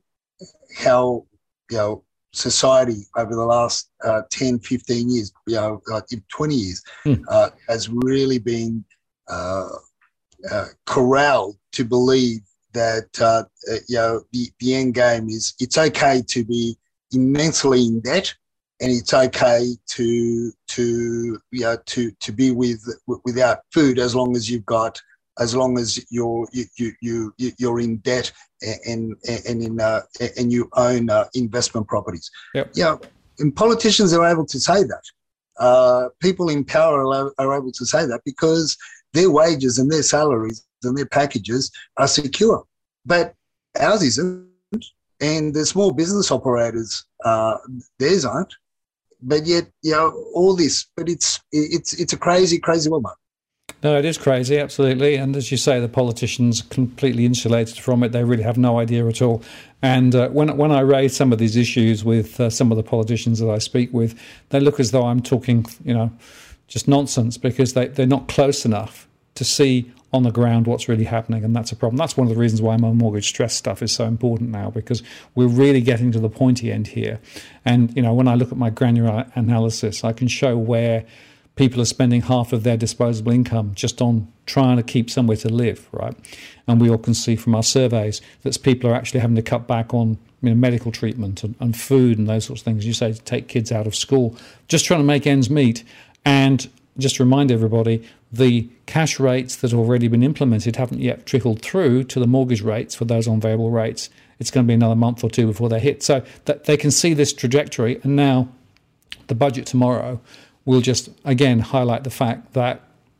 Speaker 2: how you know. society over the last uh, ten, fifteen years, you know, uh, twenty years, mm. uh, has really been uh, uh, corralled to believe that, uh, uh, you know, the, the end game is it's okay to be immensely in debt, and it's okay to, to you know, to, to be with without food as long as you've got, as long as you're you you you you're in debt and and in uh, and you own uh, investment properties.
Speaker 1: Yep.
Speaker 2: Yeah, and politicians are able to say that. Uh, people in power are, are able to say that because their wages and their salaries and their packages are secure, but ours isn't, and the small business operators, uh, theirs aren't. But yet, you know, all this, but it's it's it's a crazy, crazy world.
Speaker 1: No, it is crazy, absolutely. And as you say, the politicians are completely insulated from it. They really have no idea at all. And uh, when when I raise some of these issues with uh, some of the politicians that I speak with, they look as though I'm talking, you know, just nonsense, because they, they're not close enough to see on the ground what's really happening. And that's a problem. That's one of the reasons why my mortgage stress stuff is so important now, because we're really getting to the pointy end here. And, you know, when I look at my granular analysis, I can show where people are spending half of their disposable income just on trying to keep somewhere to live, right? And we all can see from our surveys that people are actually having to cut back on, you know, medical treatment and, and food and those sorts of things. You say to take kids out of school, just trying to make ends meet. And just to remind everybody, the cash rates that have already been implemented haven't yet trickled through to the mortgage rates for those on variable rates. It's going to be another month or two before they hit. So that they can see this trajectory. And now the budget tomorrow will just, again, highlight the fact that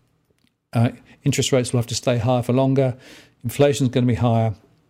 Speaker 1: uh, interest rates will have to stay higher for longer, inflation is going to be higher,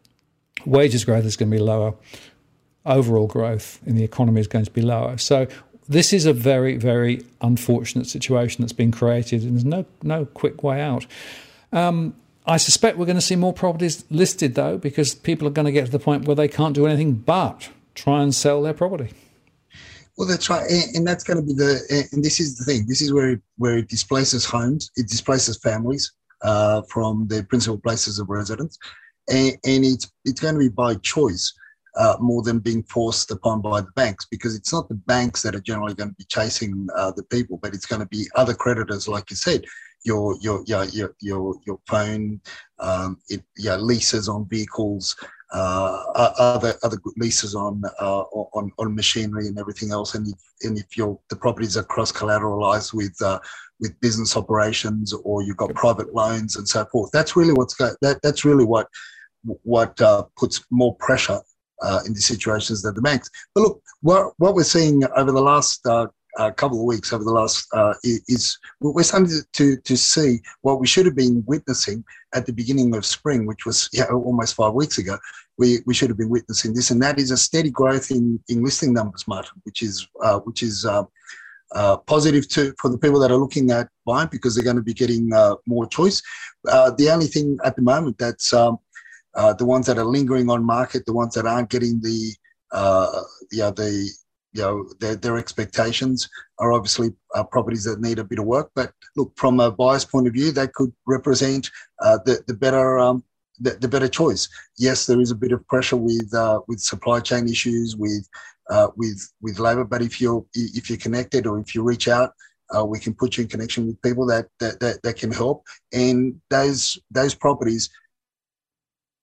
Speaker 1: wages growth is going to be lower, overall growth in the economy is going to be lower. So this is a very, very unfortunate situation that's been created, and there's no no quick way out. Um, I suspect we're going to see more properties listed, though, because people are going to get to the point where they can't do anything but try and sell their property.
Speaker 2: Well, that's right, and, and that's going to be the. And this is the thing. This is where it, where it displaces homes, it displaces families uh, from their principal places of residence, and, and it's it's going to be by choice uh, more than being forced upon by the banks, because it's not the banks that are generally going to be chasing uh, the people, but it's going to be other creditors, like you said, your your your your your, your phone, um, it, yeah, leases on vehicles. Uh, other other leases on uh, on on machinery and everything else, and if, and if your the properties are cross collateralized with uh, with business operations, or you've got private loans and so forth, that's really what's go- that that's really what what uh, puts more pressure uh, in the situations than the banks. But look, what what we're seeing over the last uh, uh, couple of weeks, over the last uh, is we're starting to to see what we should have been witnessing at the beginning of spring, which was yeah, almost five weeks ago. We we should have been witnessing this, and that is a steady growth in, in listing numbers, Martin, which is uh, which is uh, uh, positive to for the people that are looking at buying, because they're going to be getting uh, more choice. Uh, the only thing at the moment that's um, uh, the ones that are lingering on market, the ones that aren't getting the uh, yeah the you know their, their expectations are obviously uh, properties that need a bit of work. But look, from a buyer's point of view, that could represent uh, the the better. Um, The, the better choice. Yes, there is a bit of pressure with uh, with supply chain issues, with uh, with with labour. But if you're if you're connected, or if you reach out, uh, we can put you in connection with people that, that that that can help. And those those properties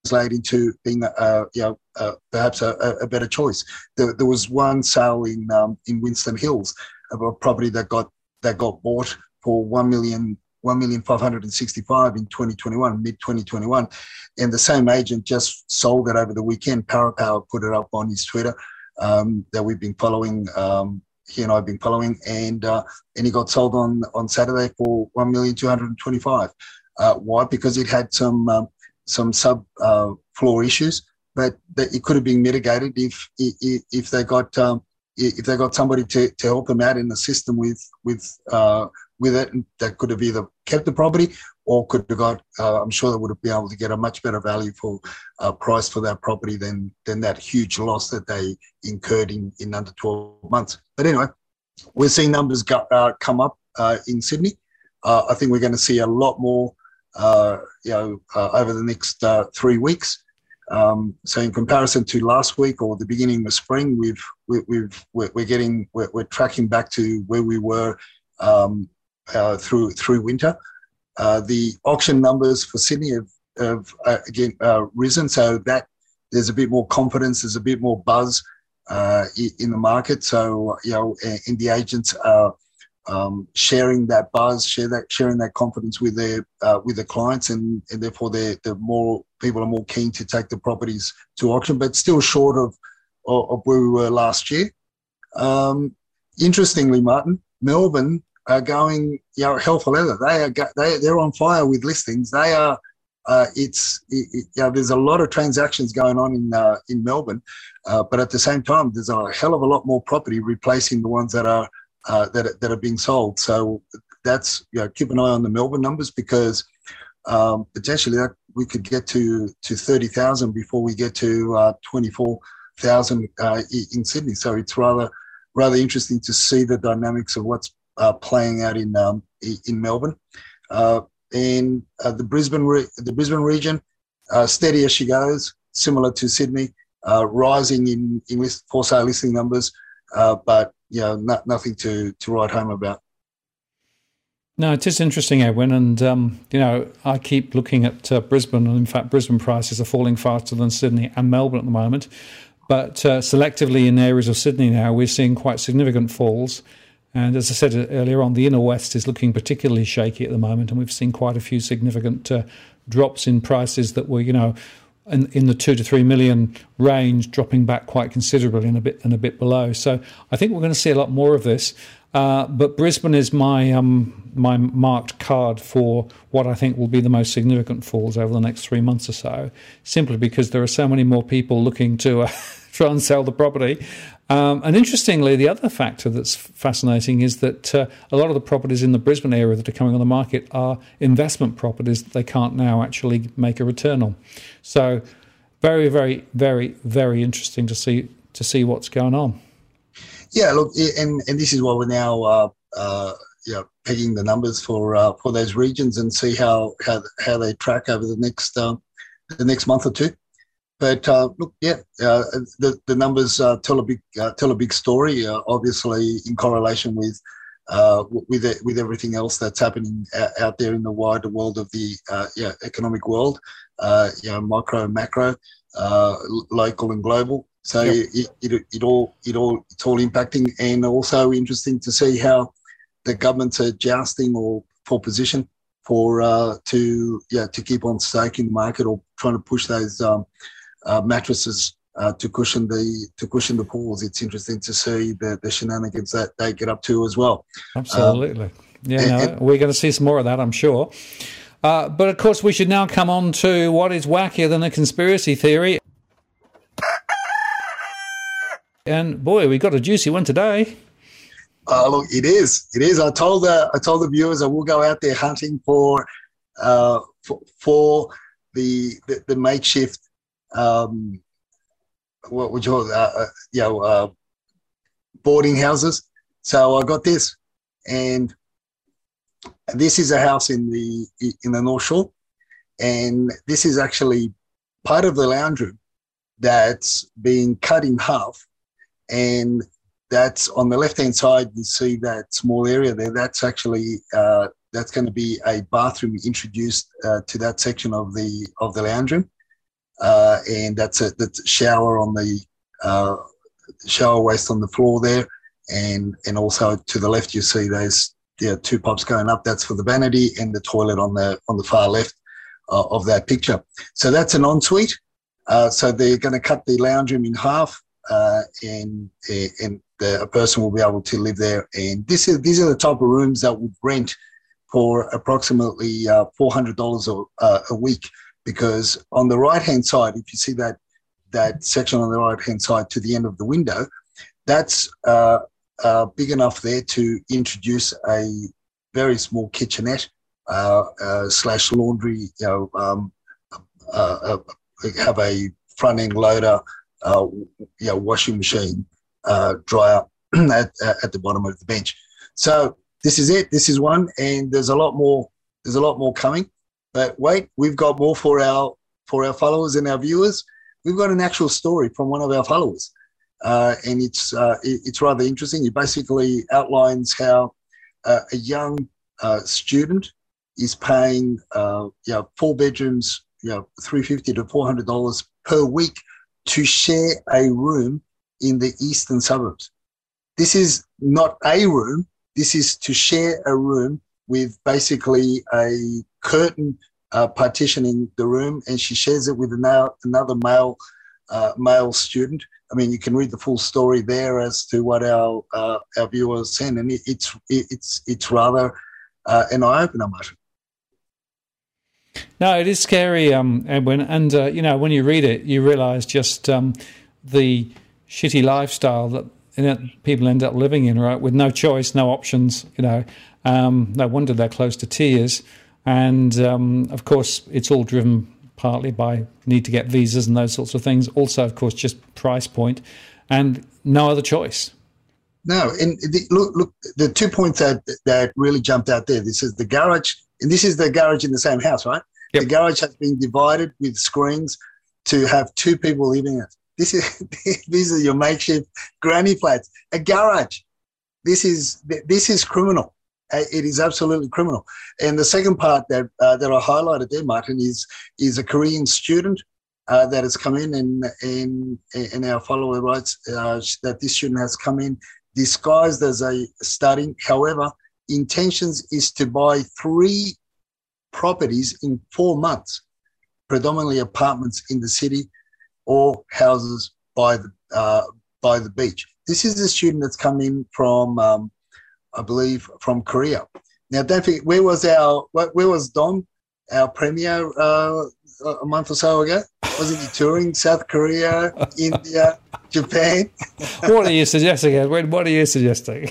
Speaker 2: translate into being, uh, you know, uh, perhaps a, a better choice. There, there was one sale in um, in Winston Hills of a property that got that got bought for one million one million five hundred and sixty-five in twenty twenty-one, mid twenty twenty-one, and the same agent just sold it over the weekend. Parapower put it up on his Twitter um, that we've been following. Um, he and I have been following, and uh, and he got sold on on Saturday for one million two hundred and twenty-five. Uh, why? Because it had some um, some sub uh, floor issues, but that it could have been mitigated if if, if they got um, if they got somebody to, to help them out in the system with with uh, with it. That could have either kept the property or could have got. Uh, I'm sure they would have been able to get a much better value for uh, price for that property than than that huge loss that they incurred in, in under twelve months. But anyway, we're seeing numbers go, uh, come up uh, in Sydney. Uh, I think we're going to see a lot more. Uh, you know, uh, over the next uh, three weeks. Um, so, in comparison to last week or the beginning of spring, we've we, we've we're, we're getting we're, we're tracking back to where we were um, uh, through through winter. Uh, the auction numbers for Sydney have, have uh, again uh, risen, so that there's a bit more confidence, there's a bit more buzz uh, in the market. So, you know, and the agents are. Um, sharing that buzz, share that, sharing that confidence with their uh, with their clients, and, and therefore they're, they're more people are more keen to take the properties to auction, but still short of of, of where we were last year. Um, interestingly, Martin, Melbourne are going, you know, hell for leather. They are they they're on fire with listings. They are. Uh, it's it, it, you know, there's a lot of transactions going on in uh, in Melbourne, uh, but at the same time, there's a hell of a lot more property replacing the ones that are. Uh, that that are being sold. So that's, you know, keep an eye on the Melbourne numbers, because um, potentially that we could get to to thirty thousand before we get to uh, twenty-four thousand uh, in Sydney. So it's rather rather interesting to see the dynamics of what's uh, playing out in um, in Melbourne. Uh, and uh, the Brisbane re- the Brisbane region, uh, steady as she goes, similar to Sydney, uh, rising in in list, for sale listing numbers, uh, but you know, not, nothing to, to write home about.
Speaker 1: No, it is interesting, Edwin, and um, you know, I keep looking at uh, Brisbane, and in fact, Brisbane prices are falling faster than Sydney and Melbourne at the moment. But uh, selectively in areas of Sydney now, we're seeing quite significant falls. And as I said earlier on, the inner west is looking particularly shaky at the moment, and we've seen quite a few significant uh, drops in prices that were, you know, in, in the two to three million range, dropping back quite considerably and a bit and a bit below. So I think we're going to see a lot more of this. Uh, but Brisbane is my um, my marked card for what I think will be the most significant falls over the next three months or so, simply because there are so many more people looking to uh, try and sell the property. Um, and interestingly, the other factor that's fascinating is that uh, a lot of the properties in the Brisbane area that are coming on the market are investment properties that they can't now actually make a return on. So very, very, very, very interesting to see to see what's going on.
Speaker 2: Yeah, look, and, and this is why we're now uh, uh, you know, pegging the numbers for uh, for those regions and see how how, how they track over the next um, the next month or two. But uh, look, yeah, uh, the the numbers uh, tell a big uh, tell a big story. Uh, obviously, in correlation with uh, with it, with everything else that's happening out there in the wider world of the uh, yeah economic world, uh, you know, micro, macro, uh, local, and global. So yep. it, it it all it all it's all impacting, and also interesting to see how the governments are jousting or for position for uh, to yeah to keep on staking the market or trying to push those. Um, Uh, mattresses uh, to cushion the to cushion the pools. It's interesting to see the, the shenanigans that they get up to as well.
Speaker 1: Absolutely, um, yeah.
Speaker 2: And,
Speaker 1: no,
Speaker 2: and,
Speaker 1: we're going to see some more of that, I'm sure. Uh, but of course, we should now come on to what is wackier than a conspiracy theory. And boy, we got a juicy one today.
Speaker 2: Uh, look, it is. It is. I told the I told the viewers I will go out there hunting for uh, for, for the, the the makeshift. Um, what would you call it? Uh, you know, uh, boarding houses. So I got this, and this is a house in the in the North Shore, and this is actually part of the lounge room that's been cut in half, and that's on the left hand side. You see that small area there. That's actually uh, that's going to be a bathroom introduced uh, to that section of the of the lounge room. uh, and that's a that's a shower on the uh, shower waste on the floor there, and and also to the left you see those there are two pubs going up. That's for the vanity, and the toilet on the on the far left uh, of that picture. So that's an ensuite. Uh, so they're going to cut the lounge room in half, uh, and and the, a person will be able to live there. And this is these are the type of rooms that would rent for approximately uh, four hundred dollars a, uh, a week. Because on the right hand side, if you see that that section on the right hand side to the end of the window, that's uh, uh, big enough there to introduce a very small kitchenette uh, uh, slash laundry. You know, um, uh, uh, have a front end loader, uh, you know, washing machine, uh, dryer at at the bottom of the bench. So this is it. This is one, and there's a lot more. There's a lot more coming. But wait, we've got more for our for our followers and our viewers. We've got an actual story from one of our followers, uh, and it's uh, it, it's rather interesting. It basically outlines how uh, a young uh, student is paying, uh, you know, four bedrooms, you know, three fifty to four hundred dollars per week to share a room in the eastern suburbs. This is not a room. This is to share a room with basically a curtain uh, partitioning the room, and she shares it with another, another male uh, male student. I mean, you can read the full story there as to what our uh, our viewers send, and it, it's it, it's it's rather uh, an eye opener, Martin.
Speaker 1: No, it is scary, um, Edwin, and uh, you know, when you read it, you realise just um, the shitty lifestyle that you know, people end up living in, right, with no choice, no options. You know, um, no wonder they're close to tears. And um, of course, it's all driven partly by need to get visas and those sorts of things. Also, of course, just price point, and no other choice.
Speaker 2: No, and the, look, look, the two points that that really jumped out there. This is the garage, and this is the garage in the same house, right? Yep. The garage has been divided with screens to have two people living in it. This is these are your makeshift granny flats. A garage. This is this is criminal. It is absolutely criminal. And the second part that uh, that I highlighted there, Martin, is is a Korean student uh, that has come in, and and and our follower writes uh, that this student has come in disguised as a studying. However, intentions is to buy three properties in four months, predominantly apartments in the city or houses by the uh, by the beach. This is a student that's come in from, um, I believe, from Korea. Now, don't forget, where was our where was Dom, our premier, uh, a month or so ago? Wasn't he touring South Korea, India, Japan?
Speaker 1: What are you suggesting, Edwin? What are you suggesting?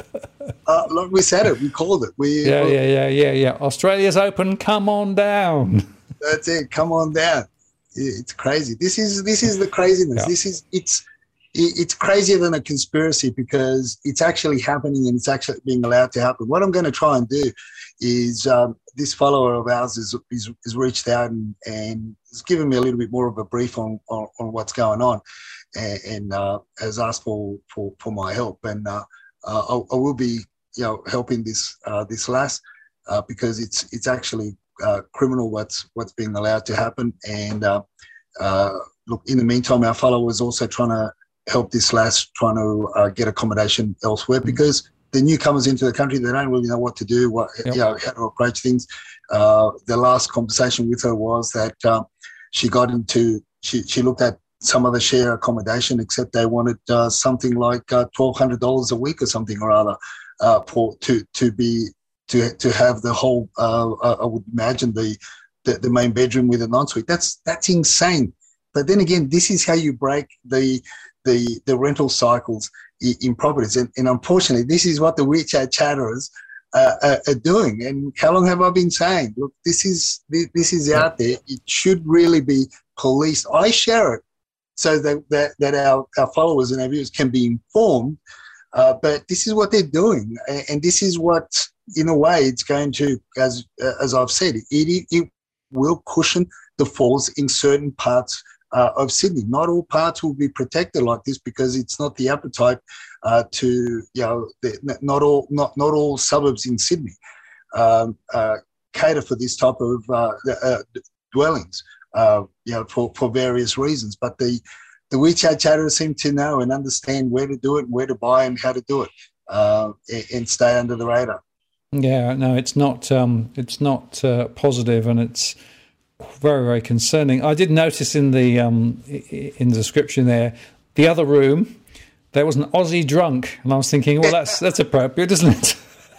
Speaker 2: uh, look, we said it. We called it. We
Speaker 1: yeah, yeah, yeah, yeah, yeah. Australia's open. Come on down.
Speaker 2: That's it. Come on down. It's crazy. This is this is the craziness. Yeah. This is it's it's crazier than a conspiracy because it's actually happening and it's actually being allowed to happen. What I'm going to try and do is um, this follower of ours is, is, is reached out and, and has given me a little bit more of a brief on, on, on what's going on, and, and uh, has asked for, for, for my help. And uh, uh, I, I will be, you know, helping this uh, this lass uh, because it's it's actually uh, criminal what's what's being allowed to happen. And uh, uh, look, in the meantime, our follower is also trying to help this lass trying to uh, get accommodation elsewhere, because the newcomers into the country, they don't really know what to do, what yep. you know, how to approach things. Uh, the last conversation with her was that um, she got into, she, she looked at some of the share accommodation, except they wanted uh, something like uh, twelve hundred dollars a week or something or other uh, for to to be to to have the whole. Uh, I would imagine the, the the main bedroom with an ensuite. That's that's insane. But then again, this is how you break the the the rental cycles in, in properties, and, and unfortunately, this is what the WeChat chatterers uh, are, are doing. And how long have I been saying? Look, this is this is out there. It should really be policed. I share it so that that, that our, our followers and our viewers can be informed. Uh, but this is what they're doing, and this is what, in a way, it's going to, as as I've said, it it will cushion the falls in certain parts Uh, of Sydney. Not all parts will be protected like this because it's not the appetite uh, to, you know, the, not all not not all suburbs in Sydney um, uh, cater for this type of uh, uh, dwellings. uh, you know, for, for various reasons. But the, the WeChat chatters seem to know and understand where to do it, where to buy and how to do it, uh, and stay under the radar.
Speaker 1: Yeah, no, it's not. Um, it's not uh, positive, and it's very, very concerning. I did notice in the um, in the description there, the other room, there was an Aussie drunk, and I was thinking, well, that's that's appropriate, isn't it?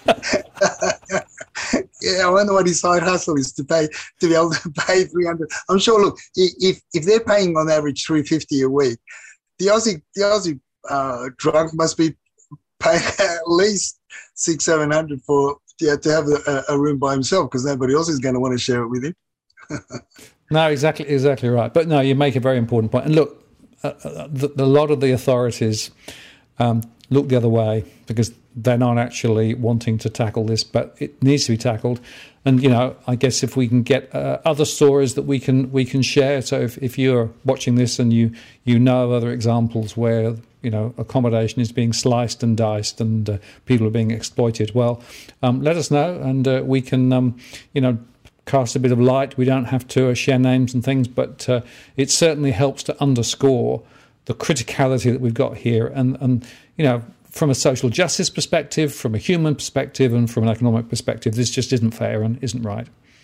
Speaker 2: Yeah, I wonder what his side hustle is to pay to be able to pay three hundred. I'm sure. Look, if if they're paying on average three fifty a week, the Aussie the Aussie uh, drunk must be paying at least six seven hundred for yeah to have a, a room by himself, because nobody else is going to want to share it with him.
Speaker 1: No, exactly, exactly right. But no, you make a very important point. And look, uh, the, the, a lot of the authorities um, look the other way because they're not actually wanting to tackle this, but it needs to be tackled. And, you know, I guess if we can get uh, other stories that we can we can share. So if, if you're watching this and you, you know other examples where, you know, accommodation is being sliced and diced and uh, people are being exploited, well, um, let us know and uh, we can, um, you know, cast a bit of light. We don't have to uh, share names and things, but uh, it certainly helps to underscore the criticality that we've got here. And, and, you know, from a social justice perspective, from a human perspective, and from an economic perspective, this just isn't fair and isn't right.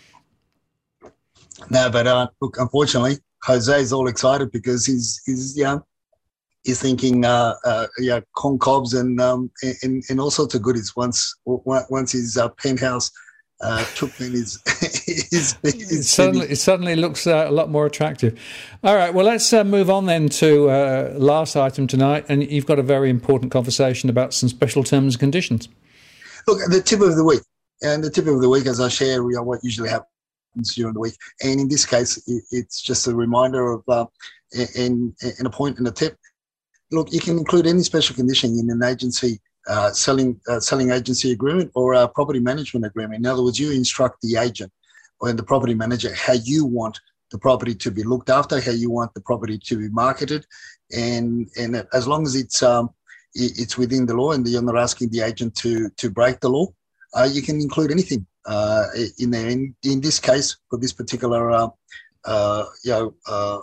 Speaker 2: No, but uh, look, unfortunately, Jose is all excited because he's he's yeah he's thinking uh, uh, yeah corn cobs and um and, and all sorts of goodies once once his uh, penthouse uh, Chookman is is, is
Speaker 1: it suddenly it suddenly looks uh, a lot more attractive. All right, well, let's uh, move on then to uh, last item tonight, and you've got a very important conversation about some special terms and conditions.
Speaker 2: Look, the tip of the week, and the tip of the week, as I share, you know, what usually happens during the week, and in this case, it, it's just a reminder of uh, and and a point and a tip. Look, you can include any special condition in an agency. Uh, selling uh, selling agency agreement or a property management agreement. In other words, you instruct the agent or the property manager how you want the property to be looked after, how you want the property to be marketed, and and as long as it's um, it's within the law and you're not asking the agent to to break the law, uh, you can include anything uh, in there. In, in this case, for this particular uh, uh, you know. Uh,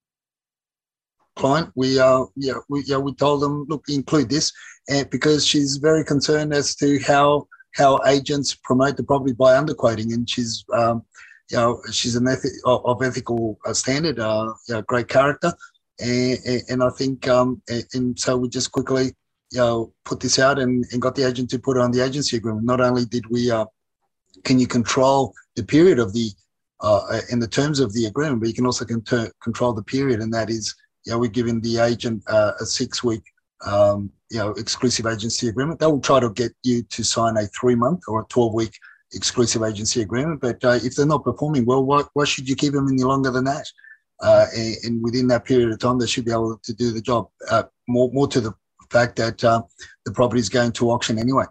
Speaker 2: client, we uh yeah we yeah we told them, look, include this, and because she's very concerned as to how how agents promote the property by underquoting, and she's um you know she's an ethi- of, of ethical uh, standard, uh you know, great character, and and I think um and, and so we just quickly you know put this out and, and got the agent to put it on the agency agreement. Not only did we uh can you control the period of the uh in the terms of the agreement, but you can also con- control the period, and that is, you know, we're giving the agent uh, a six-week, um, you know, exclusive agency agreement. They will try to get you to sign a three-month or a twelve-week exclusive agency agreement. But uh, if they're not performing well, why, why should you keep them any longer than that? Uh, and, and within that period of time, they should be able to do the job. Uh, more, more to the fact that uh, the property is going to auction anyway.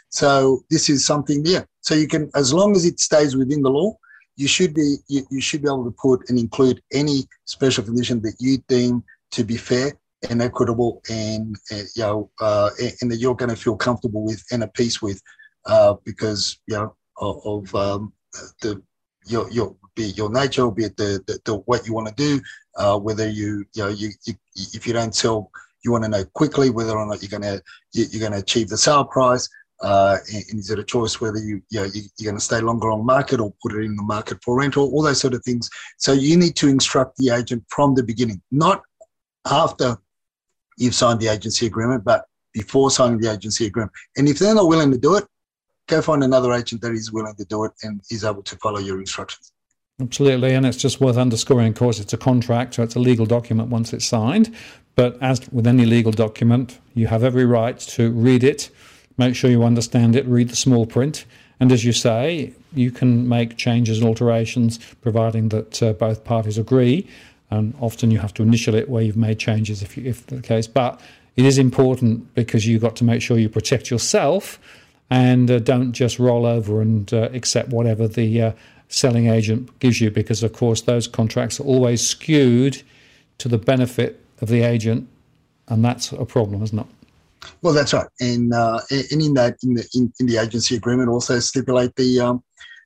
Speaker 2: So this is something there. Yeah. So you can, as long as it stays within the law, you should be you, you should be able to put and include any special condition that you deem to be fair and equitable, and uh, you know, uh, and that you're going to feel comfortable with and at peace with, uh, because you know of, of um, the your your be it your nature, be it the, the, the what you want to do, uh, whether you you know you, you if you don't sell, you want to know quickly whether or not you're going to you're going to achieve the sale price. Uh, and, and is it a choice whether you, you know, you, you're going to stay longer on market or put it in the market for rental, all those sort of things. So you need to instruct the agent from the beginning, not after you've signed the agency agreement, but before signing the agency agreement. And if they're not willing to do it, go find another agent that is willing to do it and is able to follow your instructions.
Speaker 1: Absolutely, and it's just worth underscoring, of course, it's a contract, so it's a legal document once it's signed. But as with any legal document, you have every right to read it, make sure you understand it, read the small print, and as you say, you can make changes and alterations providing that uh, both parties agree, and often you have to initial it where you've made changes if, you, if the case. But it is important because you've got to make sure you protect yourself and uh, don't just roll over and uh, accept whatever the uh, selling agent gives you, because, of course, those contracts are always skewed to the benefit of the agent, and that's a problem, isn't it?
Speaker 2: Well, that's right, and uh, and in that, in the in, in the agency agreement, also stipulate the um,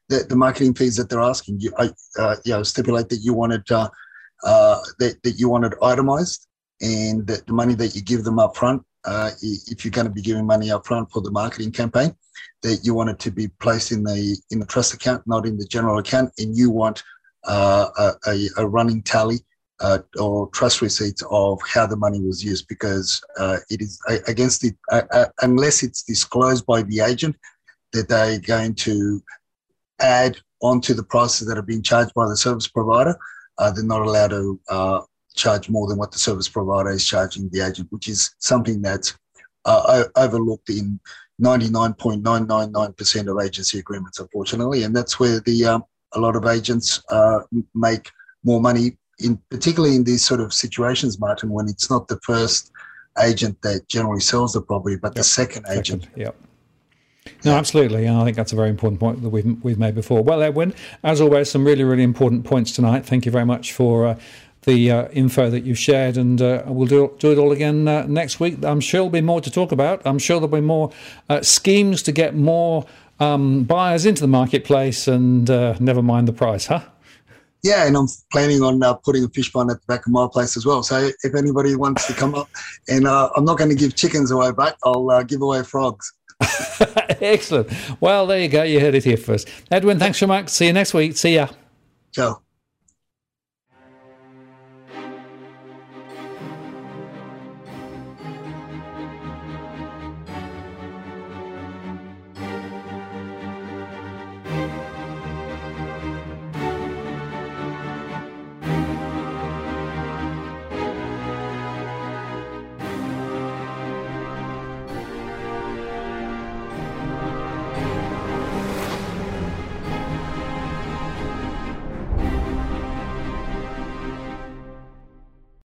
Speaker 2: the, the marketing fees that they're asking. You, uh, you know, stipulate that you wanted uh, uh, that, that you wanted itemized, and that the money that you give them up front, uh, if you're going to be giving money up front for the marketing campaign, that you want it to be placed in the in the trust account, not in the general account, and you want uh, a, a running tally uh, or trust receipts of how the money was used, because uh, it is against it uh, uh, unless it's disclosed by the agent that they're going to add onto the prices that are being charged by the service provider. Uh, they're not allowed to uh, charge more than what the service provider is charging the agent, which is something that's uh, overlooked in ninety-nine point nine nine nine percent of agency agreements, unfortunately, and that's where the um, a lot of agents uh, make more money, in particularly in these sort of situations, Martin, when it's not the first agent that generally sells the property, but yep. the second, second agent.
Speaker 1: Yep. No, absolutely, and I think that's a very important point that we've we've made before. Well, Edwin, as always, some really really important points tonight. Thank you very much for Uh, the uh, info that you've shared, and uh, we'll do, do it all again uh, next week. I'm sure there'll be more to talk about. I'm sure there'll be more uh, schemes to get more um, buyers into the marketplace, and uh, never mind the price, huh?
Speaker 2: Yeah, and I'm planning on uh, putting a fish pond at the back of my place as well. So if anybody wants to come up, and uh, I'm not going to give chickens away, but I'll uh, give away frogs.
Speaker 1: Excellent. Well, there you go. You heard it here first. Edwin, thanks so much. See you next week. See ya.
Speaker 2: Ciao.